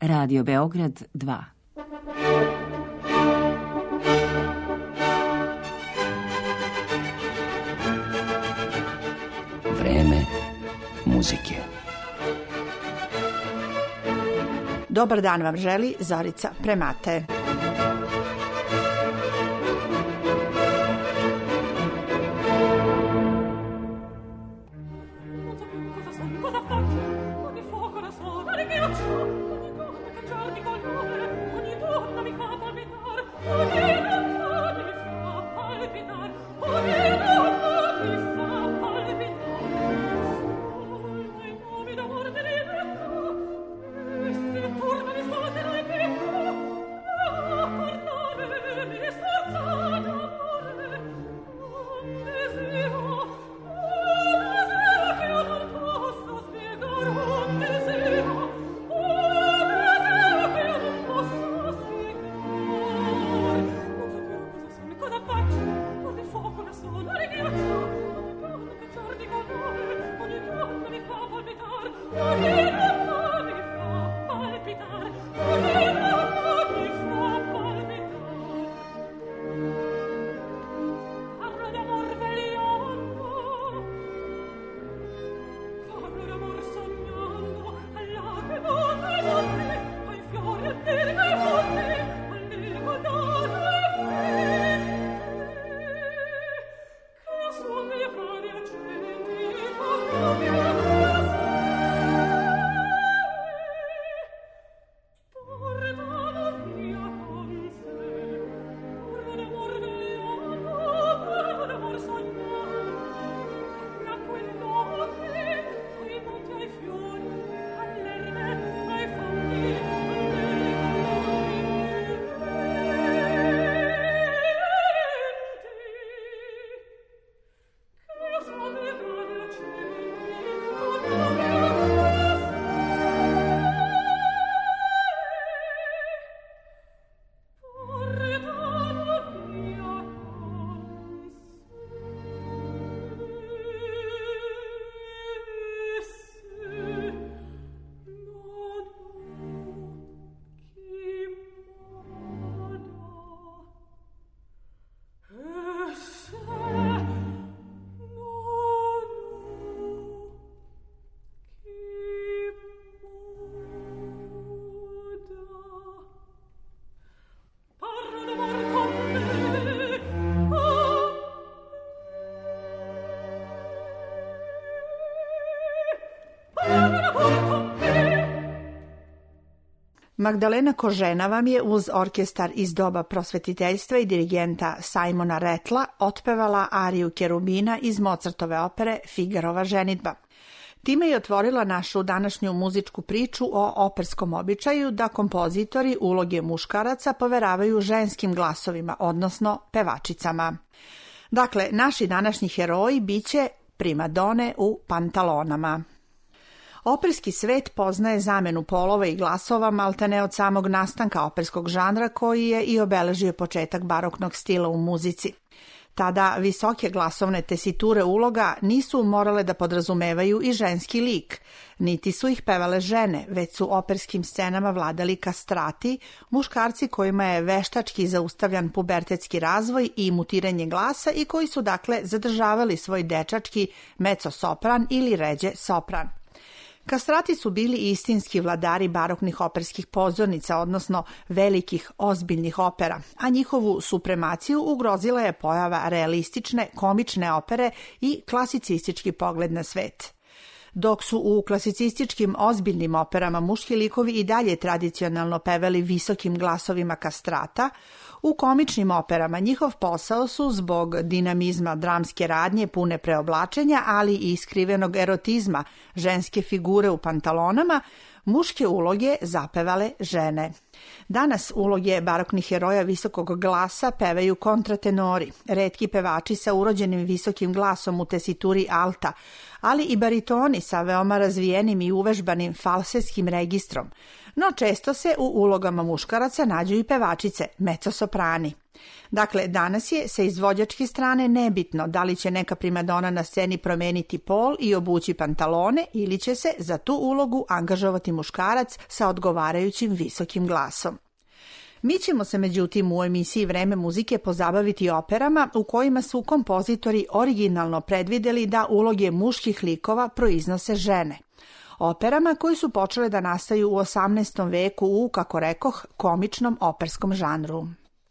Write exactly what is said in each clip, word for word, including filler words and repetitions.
Radio Beograd dva. Vreme muzike. Dobar dan vam želi Zorica Premate. Magdalena Kožena vam je uz orkestar iz doba prosvetiteljstva i dirigenta Simona Rattla otpevala ariju Kerubina iz Mozartove opere Figarova ženidba. Time je otvorila našu današnju muzičku priču o operskom običaju da kompozitori uloge muškaraca poveravaju ženskim glasovima, odnosno pevačicama. Dakle, naši današnji heroji biće primadone u pantalonama. Operski svet poznaje zamenu polova i glasova maltene od samog nastanka operskog žanra koji je i obeležio početak baroknog stila u muzici. Tada visoke glasovne tesiture uloga nisu morale da podrazumevaju i ženski lik, niti su ih pevale žene, već su operskim scenama vladali kastrati, muškarci kojima je veštački zaustavljan pubertetski razvoj i mutiranje glasa i koji su dakle zadržavali svoj dečački mezzo-sopran ili ređe sopran. Kastrati su bili istinski vladari baroknih operskih pozornica, odnosno velikih, ozbiljnih opera, a njihovu supremaciju ugrozila je pojava realistične, komične opere i klasicistički pogled na svet. Dok su u klasicističkim ozbiljnim operama muški likovi i dalje tradicionalno pevali visokim glasovima kastrata, u komičnim operama njihov posao su zbog dinamizma dramske radnje pune preoblačenja, ali i iskrivenog erotizma ženske figure u pantalonama, muške uloge zapevale žene. Danas uloge baroknih heroja visokog glasa pevaju kontratenori, retki pevači sa urođenim visokim glasom u tesituri alta, ali i baritoni sa veoma razvijenim i uvežbanim falsetskim registrom, No često se u ulogama muškaraca nađu i pevačice, mezzosoprani. Dakle, danas je sa izvođačke strane nebitno da li će neka primadona na sceni promeniti pol i obući pantalone ili će se za tu ulogu angažovati muškarac sa odgovarajućim visokim glasom. Mi ćemo se međutim u emisiji Vreme muzike pozabaviti operama u kojima su kompozitori originalno predvideli da uloge muških likova proiznose žene. Operama koji su počele da nastaju u osamnaestom veku u, kako rekoh, komičnom operskom žanru.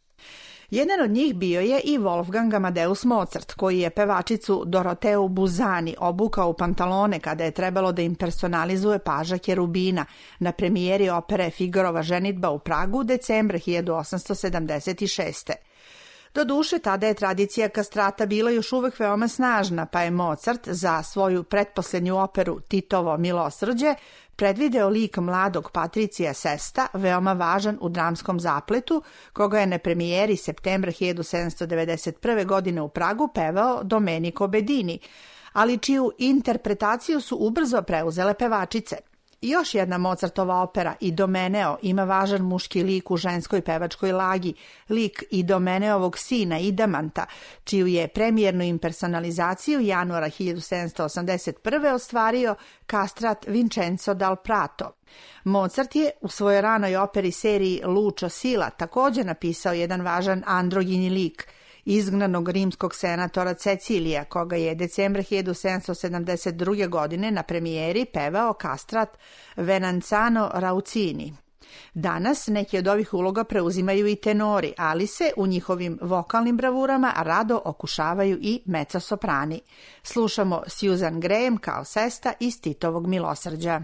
Jedan od njih bio je i Wolfgang Amadeus Mozart, koji je pevačicu Doroteu Buzani obukao u pantalone kada je trebalo da im personalizuje paža Kerubina na premijeri opere Figarova ženidba u Pragu decembra hiljadu osamsto sedamdeset šeste. Doduše, tada je tradicija kastrata bila još uvek veoma snažna, pa je Mozart za svoju pretposlednju operu Titovo milosrđe predvideo lik mladog Patricija Sesta, veoma važan u dramskom zapletu, koga je na premijeri septembra hiljadu sedamsto devedeset prve. godine u Pragu pevao Domenico Bedini, ali čiju interpretaciju su ubrzo preuzele pevačice. Još jedna Mozartova opera Idomeneo ima važan muški lik u ženskoj pevačkoj lagi, lik Idomeneovog sina Idamanta, čiju je premijernu impersonalizaciju januara hiljadu sedamsto osamdeset prve. ostvario kastrat Vincenzo dal Prato. Mozart je u svojoj ranoj operi seriji Lucio Silla također napisao jedan važan androgini lik, izgnanog rimskog senatora Cecilija, koga je decembra hiljadu sedamsto sedamdeset druge. godine na premijeri pevao kastrat Venanzano Raucini. Danas neki od ovih uloga preuzimaju i tenori, ali se u njihovim vokalnim bravurama rado okušavaju i mezzosoprani. Slušamo Susan Graham kao Sesta iz Titovog milosrđa.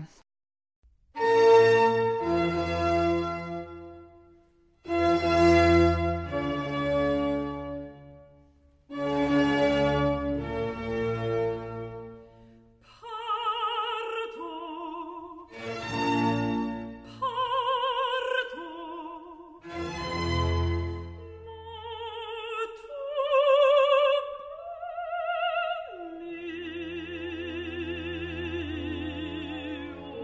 Oh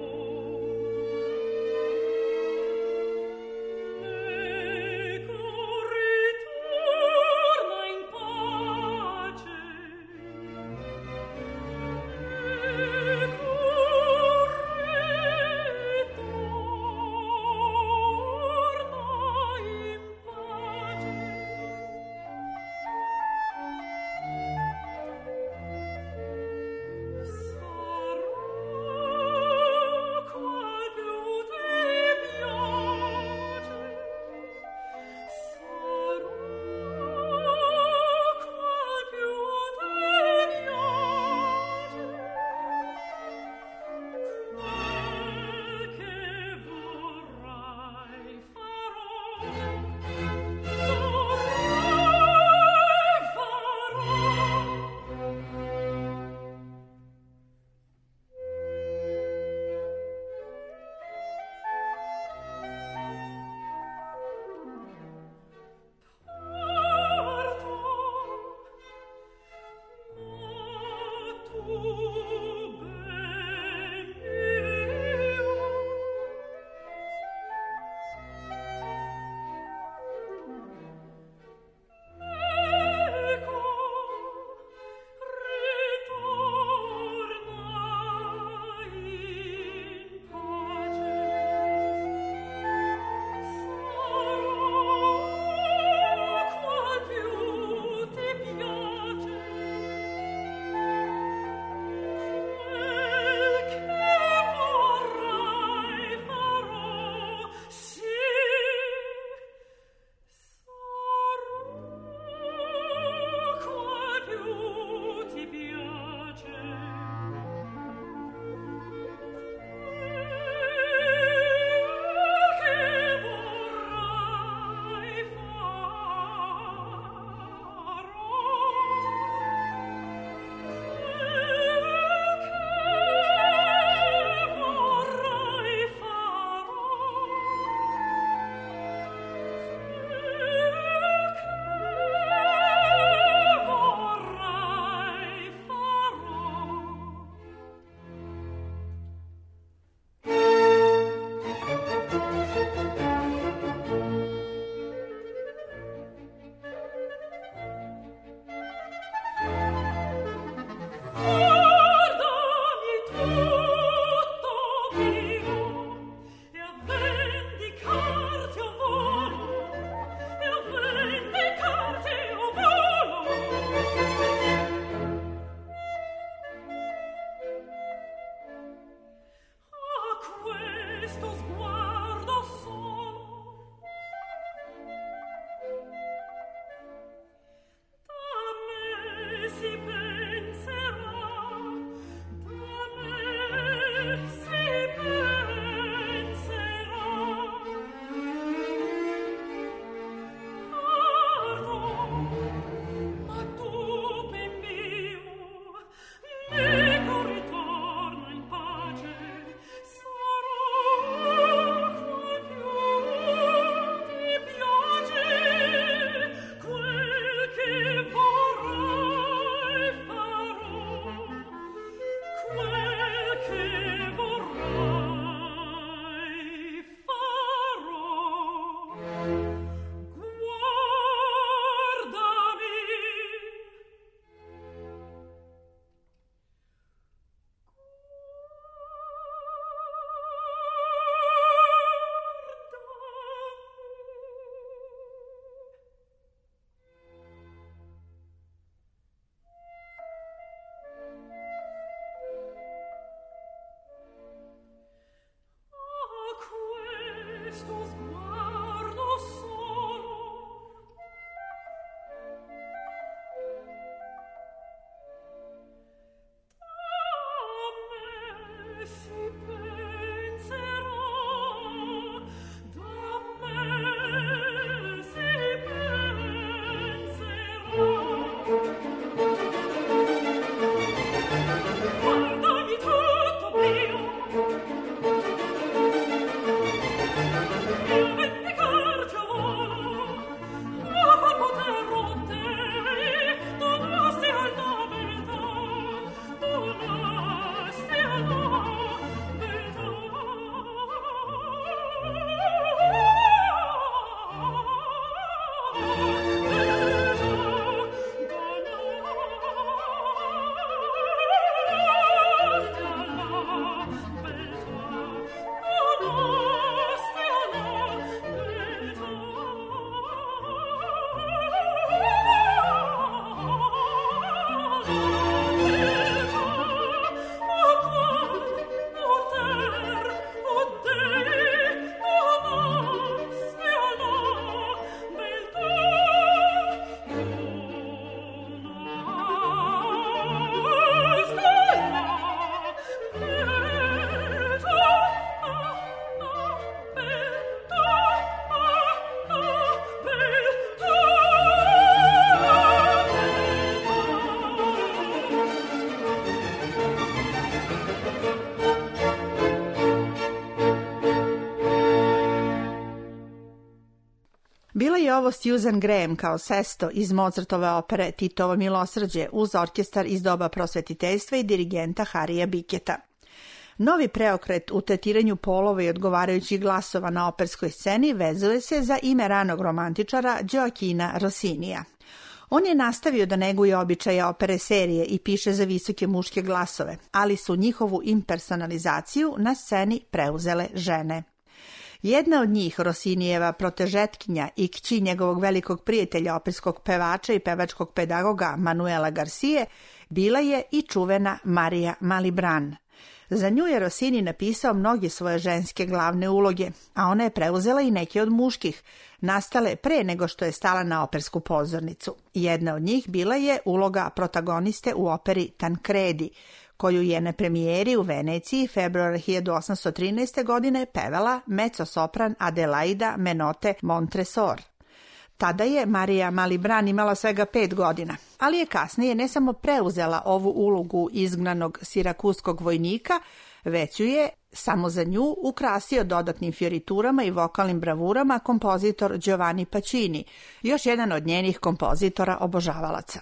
Bila je ovo Susan Graham kao Sesto iz Mozartove opere Titovo milosrđe uz orkestar iz doba prosvetiteljstva i dirigenta Harija Biketa. Novi preokret u tretiranju polova i odgovarajućih glasova na operskoj sceni vezuje se za ime ranog romantičara Gioachina Rossinija. On je nastavio da neguje običaje opere serije i piše za visoke muške glasove, ali su njihovu impersonalizaciju na sceni preuzele žene. Jedna od njih, Rossinijeva protežetkinja i kći njegovog velikog prijatelja, operskog pevača i pevačkog pedagoga Manuela Garcije, bila je i čuvena Marija Malibran. Za nju je Rossini napisao mnoge svoje ženske glavne uloge, a ona je preuzela i neke od muških, nastale pre nego što je stala na opersku pozornicu. Jedna od njih bila je uloga protagoniste u operi Tancredi, koju je na premijeri u Veneciji februara hiljadu osamsto trinaeste. godine pevala mezzosopran Adelaida Menotte Montresor. Tada je Marija Malibran imala svega pet godina, ali je kasnije ne samo preuzela ovu ulogu izgnanog sirakuskog vojnika, već ju je samo za nju ukrasio dodatnim fioriturama i vokalnim bravurama kompozitor Giovanni Pacini, još jedan od njenih kompozitora obožavalaca.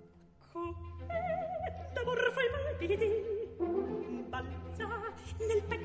Balza nel petto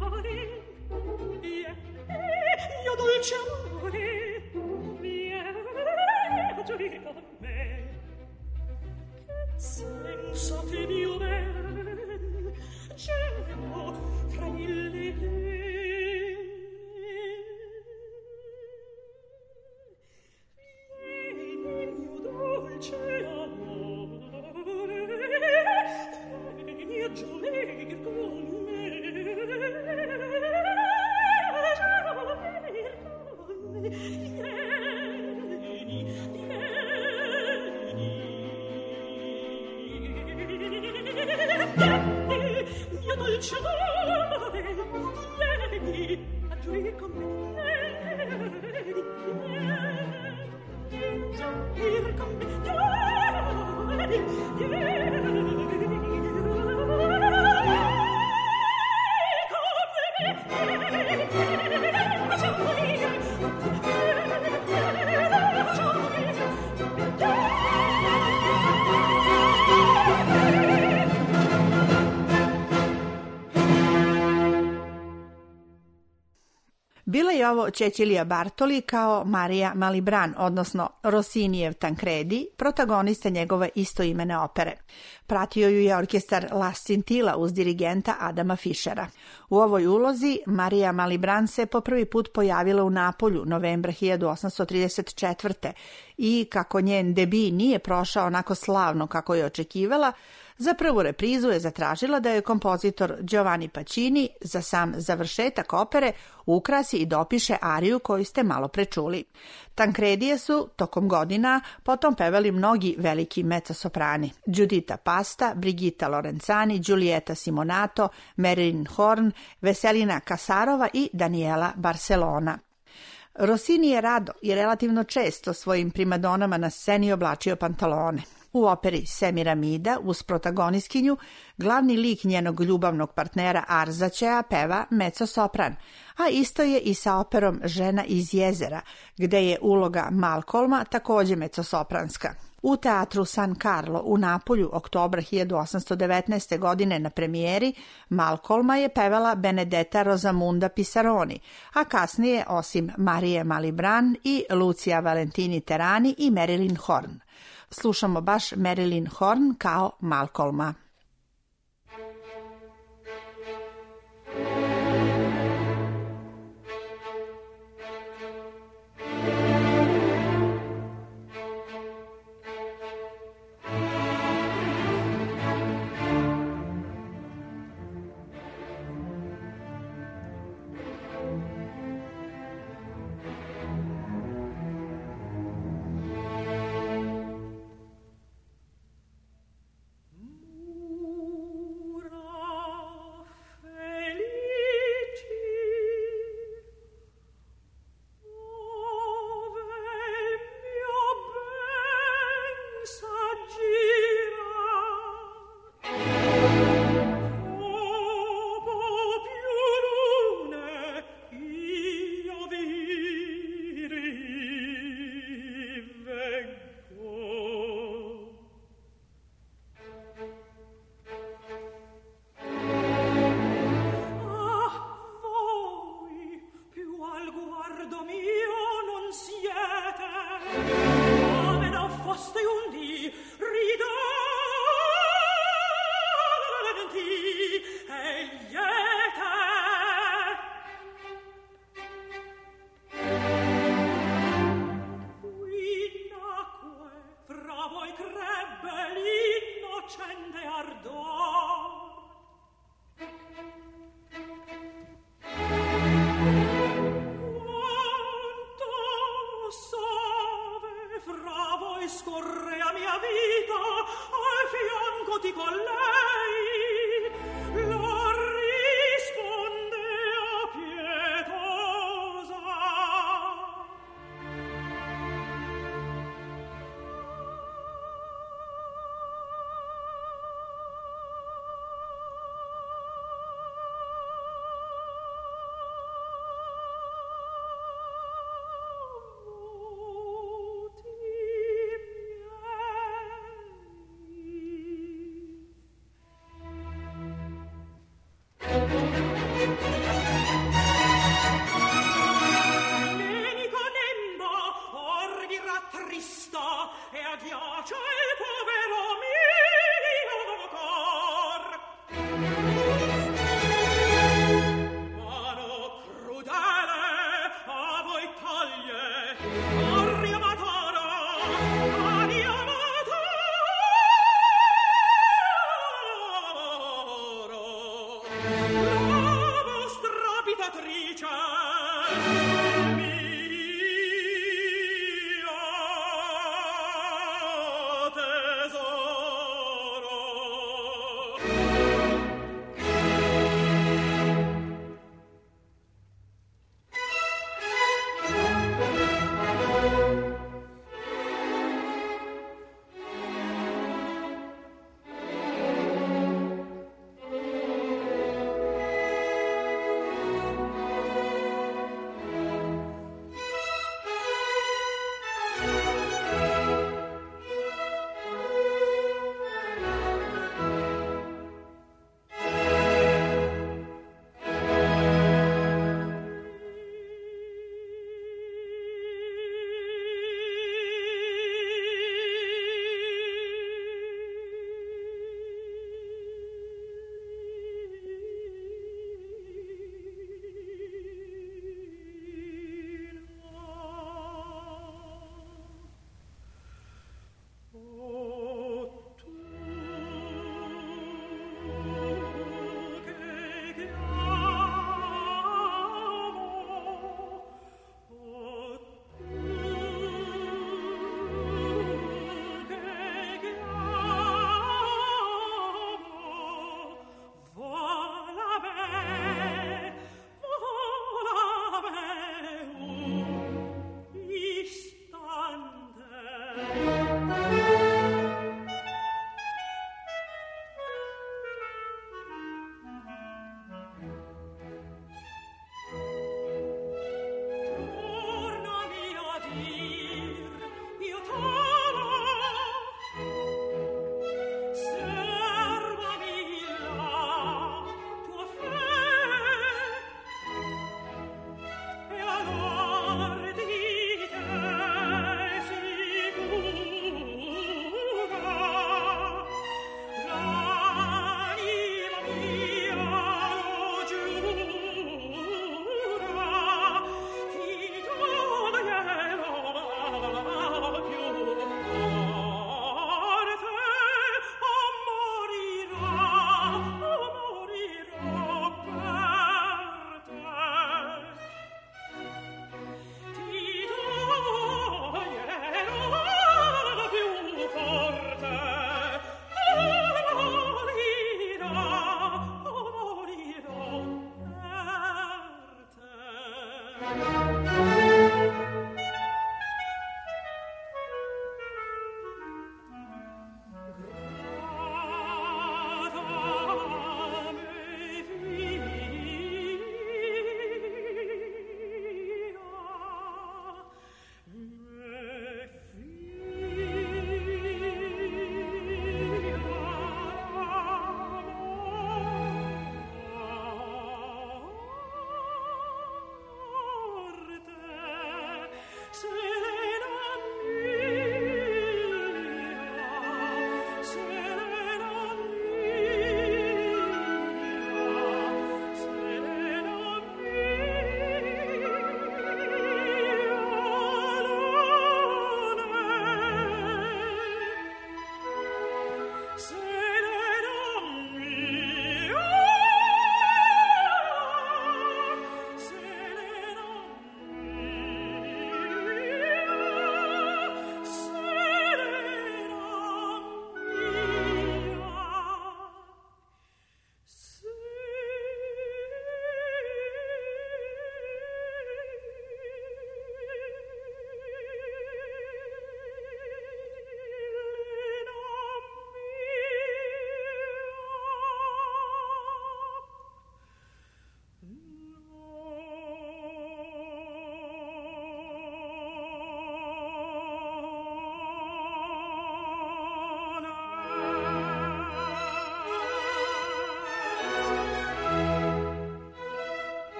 Bila je ovo Cecilija Bartoli kao Marija Malibran, odnosno Rossinijev Tancredi, protagonista njegove istoimene opere. Pratio ju je orkestar La Scintilla uz dirigenta Adama Fischera. U ovoj ulozi Marija Malibran se po prvi put pojavila u Napolju novembra hiljadu osamsto trideset četvrte. i kako njen debi nije prošao onako slavno kako je očekivala, za prvu reprizu je zatražila da je kompozitor Giovanni Pacini za sam završetak opere ukrasi i dopiše ariju koju ste malo prečuli. Tancredije su tokom godina potom pevali mnogi veliki mezzosoprani: Giuditta Pasta, Brigitta Lorenzani, Giulietta Simonato, Marilyn Horne, Veselina Kasarova i Daniela Barcelona. Rossini je rado i relativno često svojim primadonama na sceni oblačio pantalone. U operi Semiramida uz protagonistkinju glavni lik njenog ljubavnog partnera Arzaćea peva mezzosopran, a isto je i sa operom Žena iz jezera, gde je uloga Malcolma takođe mezzosopranska. U teatru San Carlo u Napolju oktobra hiljadu osamsto devetnaeste. godine na premijeri Malcolma je pevala Benedetta Rosamunda Pisaroni, a kasnije osim Marije Malibran i Lucia Valentini Terani i Marilyn Horne. Slušamo baš Marilyn Horne kao Malcolma.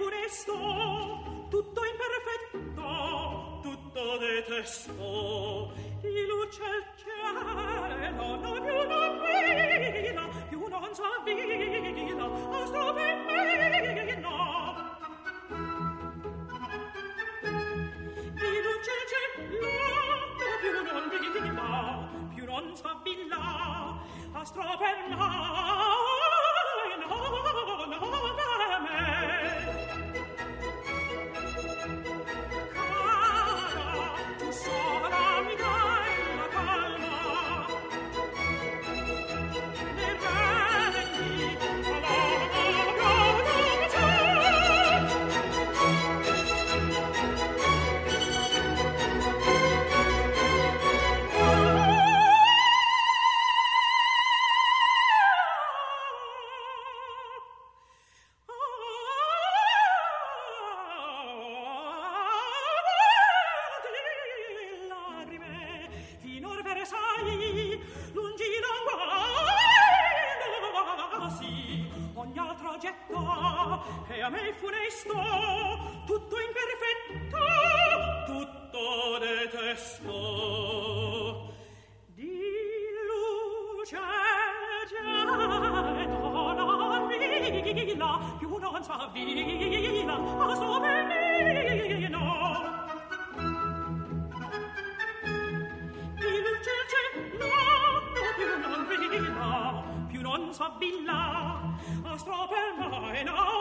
funesto, tutto imperfetto, tutto detesto. Il uccel cielo non più non vila, più non s'avvila, astro bambino. Il uccel cielo più non vila, più non s'avvila, astro bambino. E a me funesto, tutto imperfetto, tutto detesto. Di luce gelo non vila, più non s'avvila, a suo bambino. Di luce gelo più non vila, più non s'avvila, a suo bambino.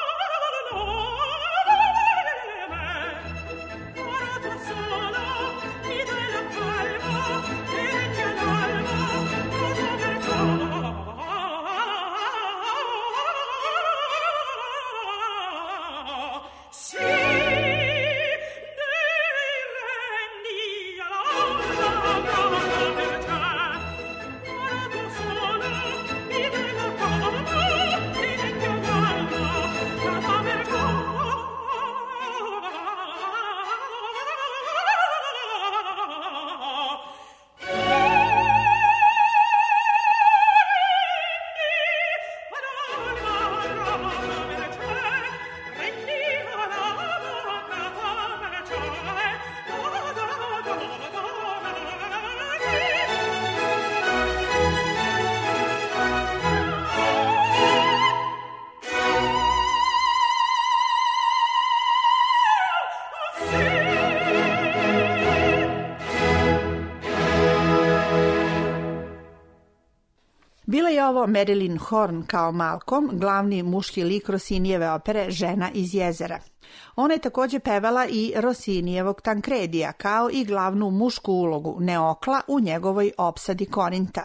Bila je ovo Marilyn Horne kao Malcolm, glavni muški lik Rossinijeve opere Žena iz jezera. Ona je također pevala i Rossinijevog Tancredija, kao i glavnu mušku ulogu Neokla u njegovoj opsadi Korinta.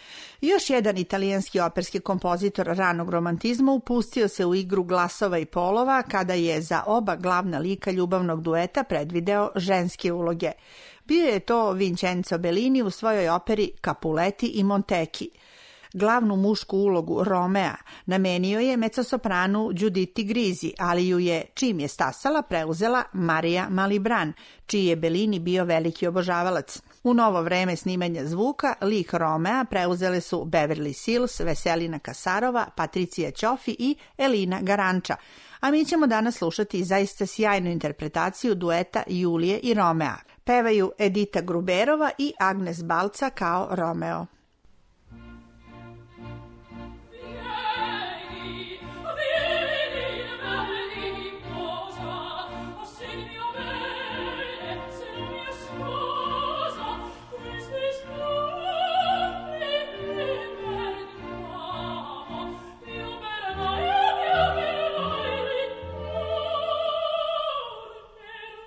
Još jedan italijanski operski kompozitor ranog romantizma upustio se u igru glasova i polova kada je za oba glavna lika ljubavnog dueta predvideo ženske uloge. Bio je to Vincenzo Bellini u svojoj operi Capuleti i Montecchi. Glavnu mušku ulogu Romea namenio je mezzosopranu Giuditti Grisi, ali ju je, čim je stasala, preuzela Marija Malibran, čiji je Bellini bio veliki obožavalac. U novo vreme snimanja zvuka, lik Romea preuzele su Beverly Sills, Veselina Kasarova, Patricija Ćofi i Elina Garanča, a mi ćemo danas slušati zaista sjajnu interpretaciju dueta Julije i Romea. Pevaju Edita Gruberova i Agnes Balca kao Romeo.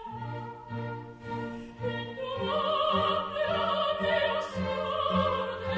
Oh,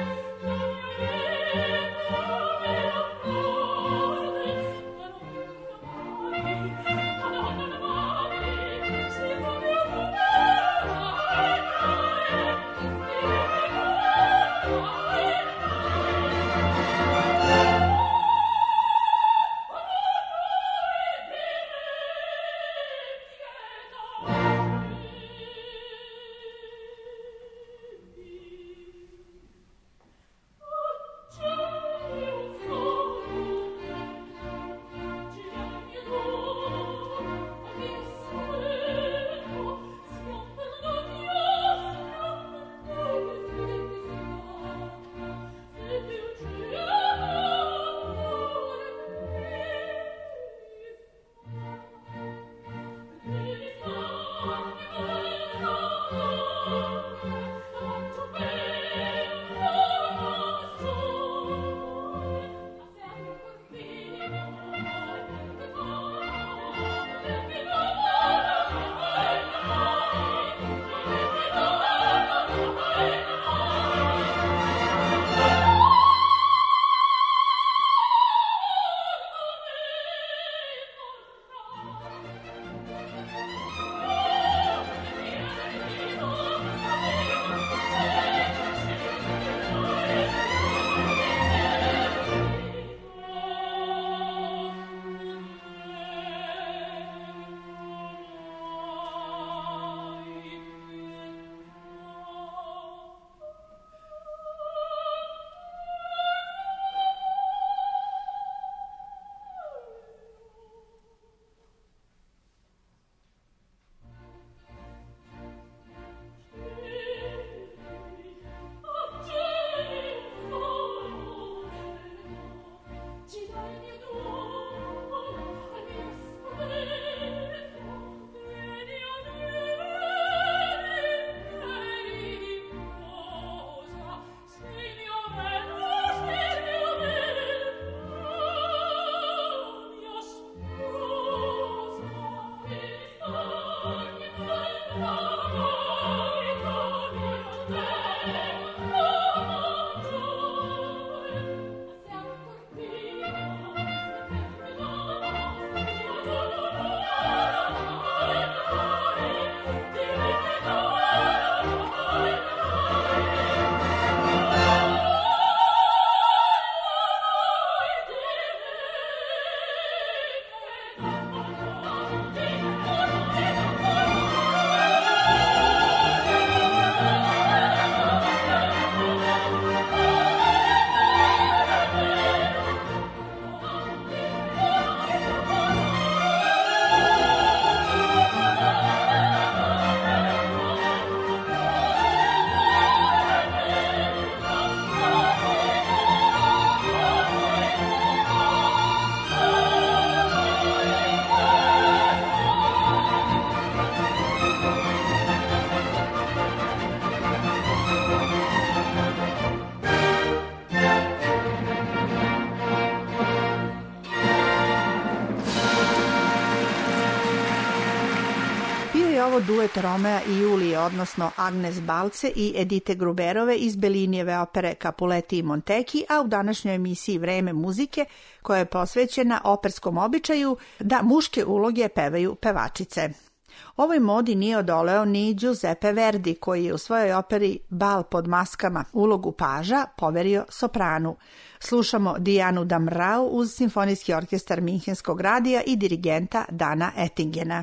upravo duet Romea i Julije, odnosno Agnes Balce i Edite Gruberove iz Bellinijeve opere Capuleti i Monteki, a u današnjoj emisiji Vreme muzike, koja je posvećena operskom običaju da muške uloge pevaju pevačice. Ovoj modi nije odoleo ni Giuseppe Verdi, koji je u svojoj operi Bal pod maskama ulogu paža poverio sopranu. Slušamo Dianu Damrau uz Simfonijski orkestar Minhenskog radija i dirigenta Dana Ettingena.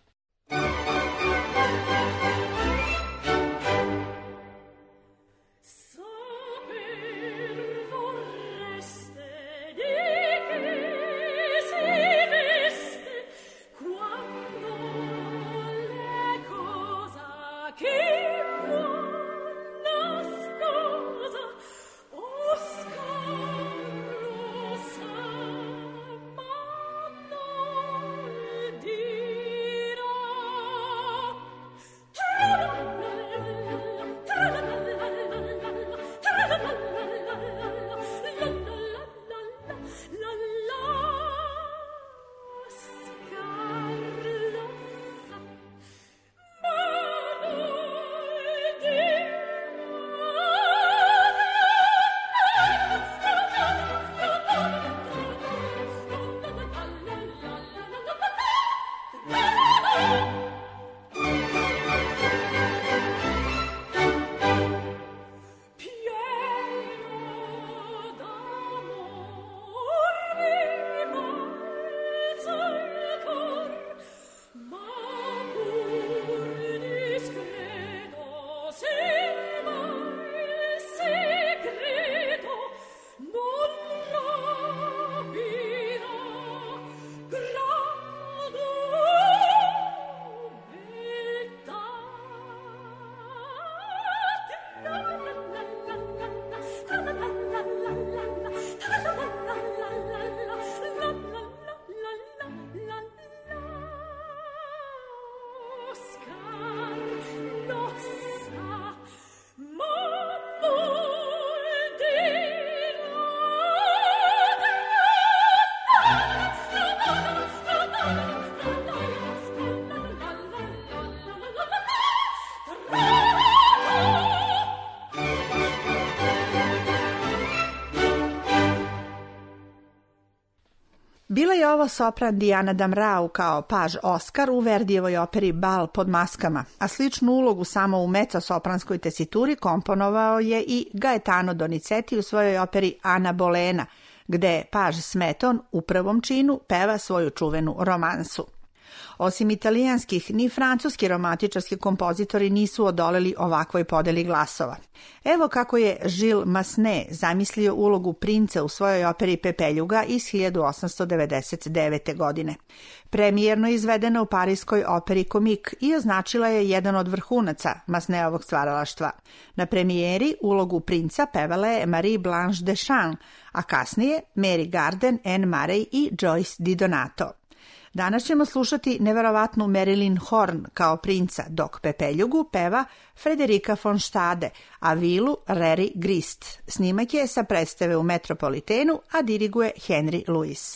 Bila je ovo sopran Diana Damrau kao paž Oskar u Verdijevoj operi Bal pod maskama, a sličnu ulogu samo u mezzo-sopranskoj tesituri komponovao je i Gaetano Donizetti u svojoj operi Ana Bolena, gde paž Smeton u prvom činu peva svoju čuvenu romansu. Osim italijanskih, ni francuski romantičarski kompozitori nisu odoleli ovakvoj podeli glasova. Evo kako je Gilles Massenet zamislio ulogu princa u svojoj operi Pepeljuga iz hiljadu osamsto devedeset devete. godine. Premijerno izvedena u parijskoj operi Comique i označila je jedan od vrhunaca Massenetovog stvaralaštva. Na premijeri ulogu princa pevala je Marie Blanche Deschamps, a kasnije Mary Garden, Anne Murray i Joyce Di Donato. Danas ćemo slušati neverovatnu Marilyn Horn kao princa, dok Pepeljugu peva Frederica von Stade, a vilu Reri Grist. Snimak je sa predstave u Metropolitenu, a diriguje Henry Lewis.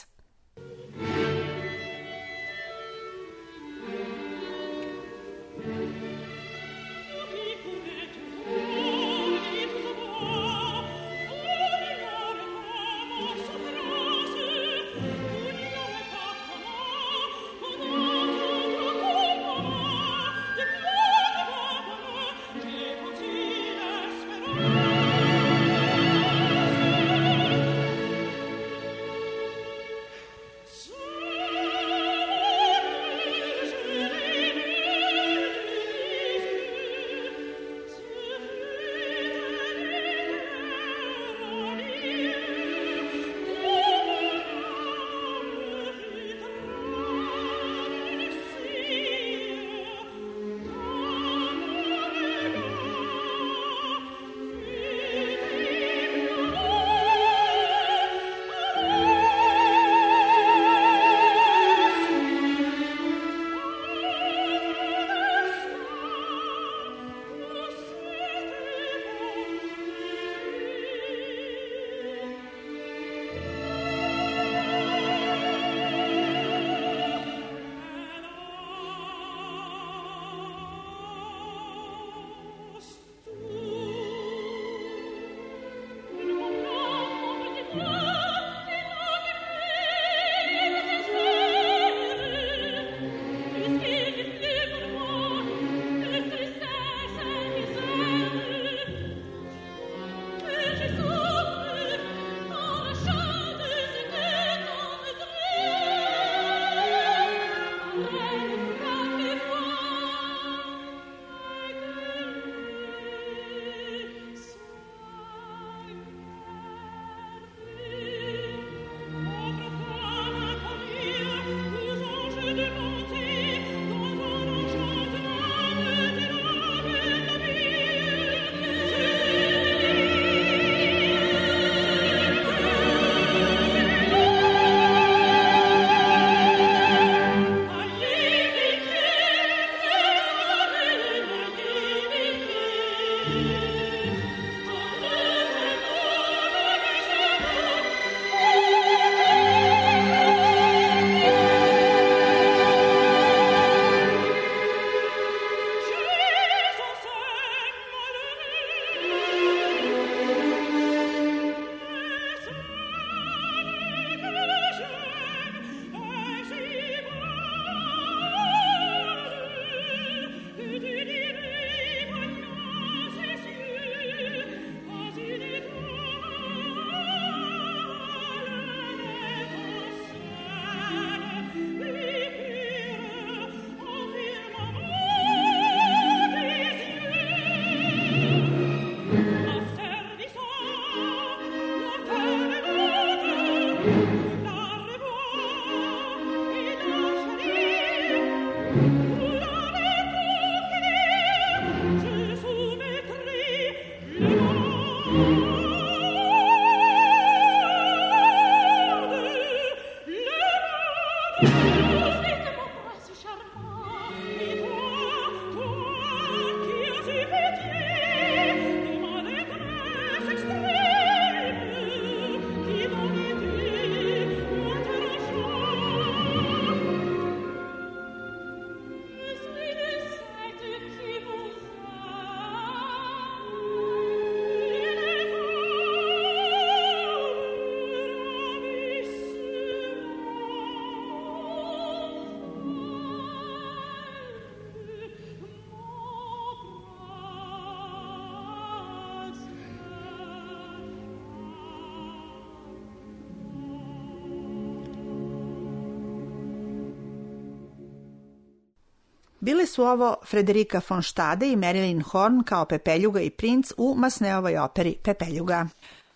Bili su ovo Frederika von Stade i Marilyn Horne kao Pepeljuga i princ u Masneovoj operi Pepeljuga.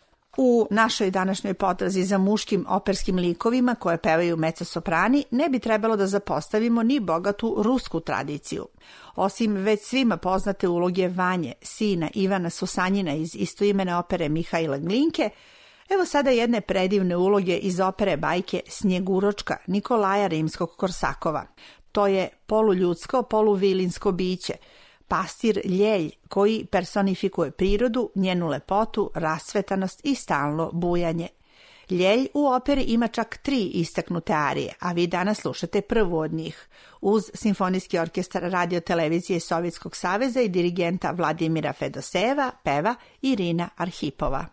U našoj današnjoj potrazi za muškim operskim likovima koje pevaju mezzosoprani ne bi trebalo da zapostavimo ni bogatu rusku tradiciju. Osim već svima poznate uloge Vanje, sina Ivana Susanjina iz istoimene opere Mihajla Glinke, evo sada jedne predivne uloge iz opere bajke Snjeguročka Nikolaja Rimskog-Korsakova. To je poluljudsko, poluvilinsko biće, pastir Ljelj koji personifikuje prirodu, njenu lepotu, rasvetanost i stalno bujanje. Ljelj u operi ima čak tri istaknute arije, a vi danas slušate prvu od njih. Uz Simfonijski orkestar Radio-televizije Sovjetskog saveza i dirigenta Vladimira Fedoseva peva Irina Arhipova.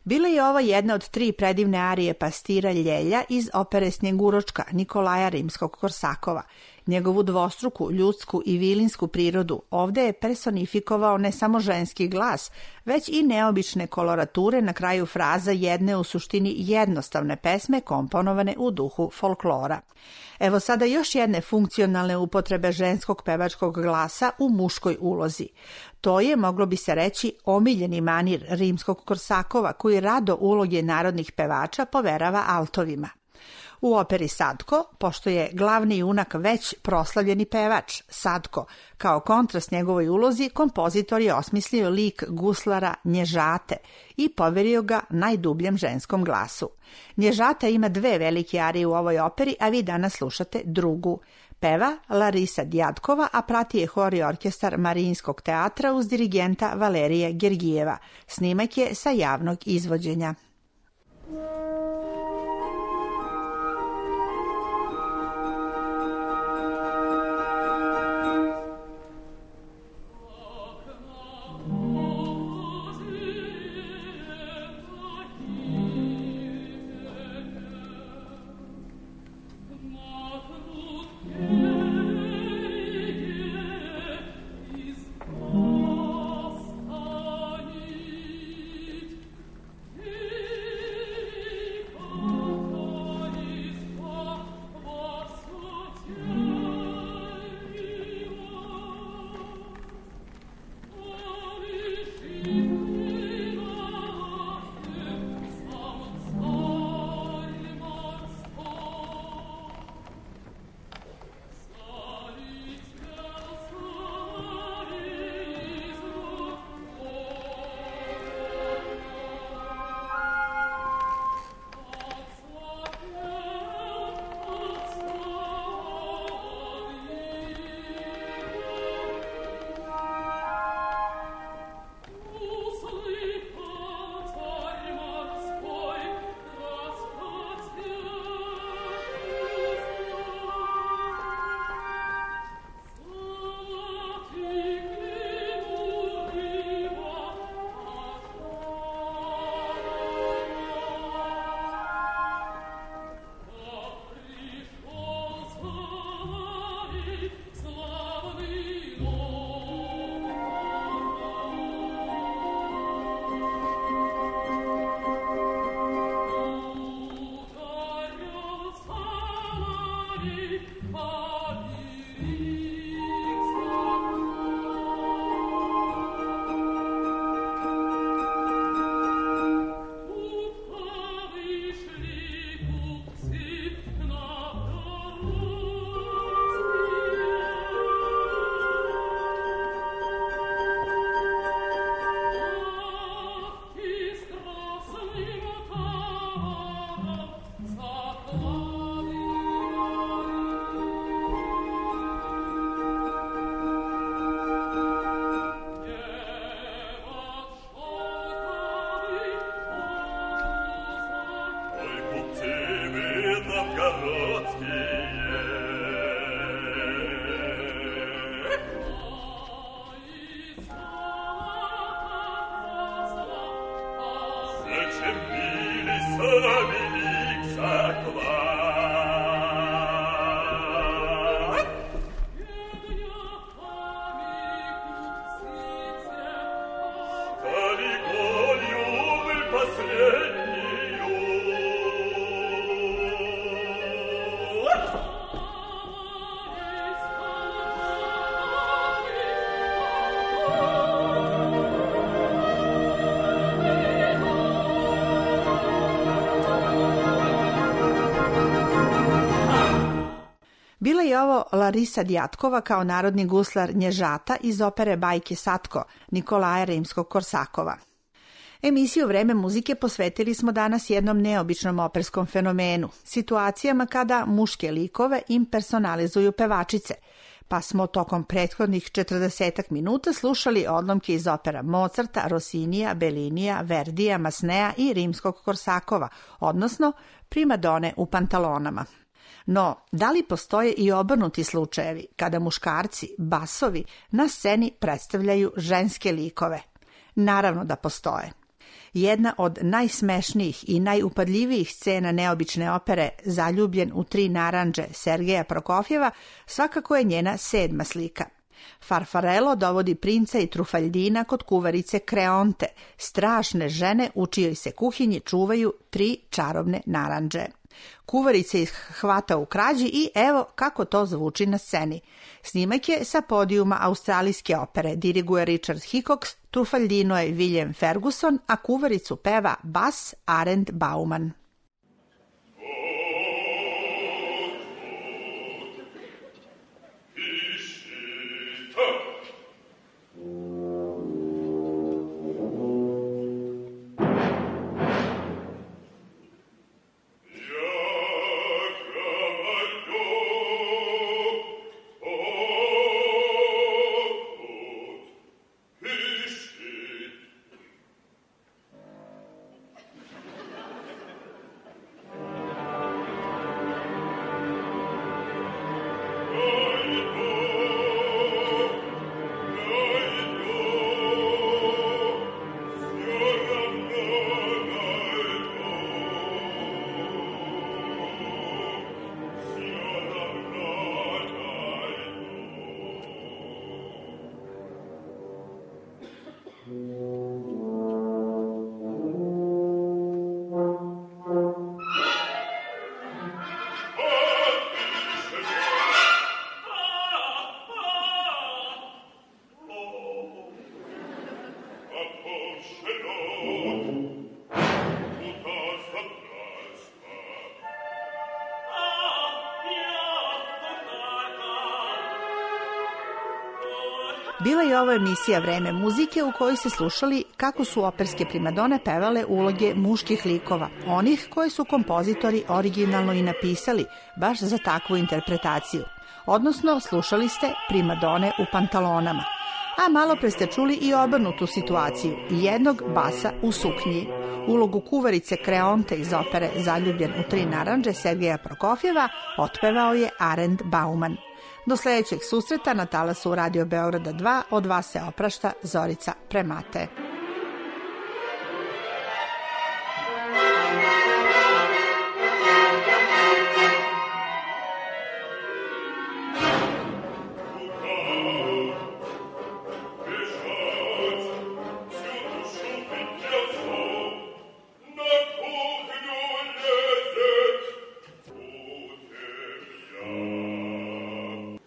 Bila je ovo jedna od tri predivne arije pastira Ljelja iz opere Snjeguročka Nikolaja Rimskog-Korsakova. Njegovu dvostruku, ljudsku i vilinsku prirodu ovde je personifikovao ne samo ženski glas, već i neobične kolorature na kraju fraza jedne u suštini jednostavne pesme komponovane u duhu folklora. Evo sada još jedne funkcionalne upotrebe ženskog pevačkog glasa u muškoj ulozi. To je, moglo bi se reći, omiljeni manir Rimskog-Korsakova koji rado uloge narodnih pevača poverava altovima. U operi Sadko, pošto je glavni junak već proslavljeni pevač, Sadko, kao kontrast njegovoj ulozi, kompozitor je osmislio lik guslara Nježate i poverio ga najdubljem ženskom glasu. Nježata ima dve velike arije u ovoj operi, a vi danas slušate drugu. Peva Larisa Djatkova, a prati je hor i orkestar Marijinskog teatra uz dirigenta Valerija Gergijeva. Snimak je sa javnog izvođenja. Bila je ovo Larisa Djatkova kao narodni guslar Nježata iz opere Bajke Sadko Nikolaja Rimskog-Korsakova. Emisiju Vreme muzike posvetili smo danas jednom neobičnom operskom fenomenu, situacijama kada muške likove impersonalizuju pevačice, pa smo tokom prethodnih četrdesetak minuta slušali odlomke iz opera Mozarta, Rossinija, Bellinija, Verdija, Masnea i Rimskog-Korsakova, odnosno primadone u pantalonama. No, da li postoje i obrnuti slučajevi kada muškarci, basovi, na sceni predstavljaju ženske likove? Naravno da postoje. Jedna od najsmešnijih i najupadljivijih scena neobične opere Zaljubljen u tri narandže Sergeja Prokofjeva svakako je njena sedma slika. Farfarello dovodi princa i Trufaljdina kod kuvarice Kreonte, strašne žene u čijoj se kuhinji čuvaju tri čarobne narandže. Kuvarica ih hvata u krađi i evo kako to zvuči na sceni. Snimak je sa podijuma australijske opere, diriguje Richard Hickox, Trufaljdino je William Ferguson, a kuvaricu peva Bas Arendt Bauman. Bila je ovo emisija Vreme muzike u kojoj se slušali kako su operske primadone pevale uloge muških likova, onih koje su kompozitori originalno i napisali baš za takvu interpretaciju. Odnosno, slušali ste primadone u pantalonama. A malo pre ste čuli i obrnutu situaciju, jednog basa u suknji. Ulogu kuvarice Kreonte iz opere Zaljubljen u tri narandže Sergeja Prokofjeva otpevao je Arendt Bauman. Do sljedećeg susreta na talasu Radio Beograda dva od vas se oprašta Zorica Premate.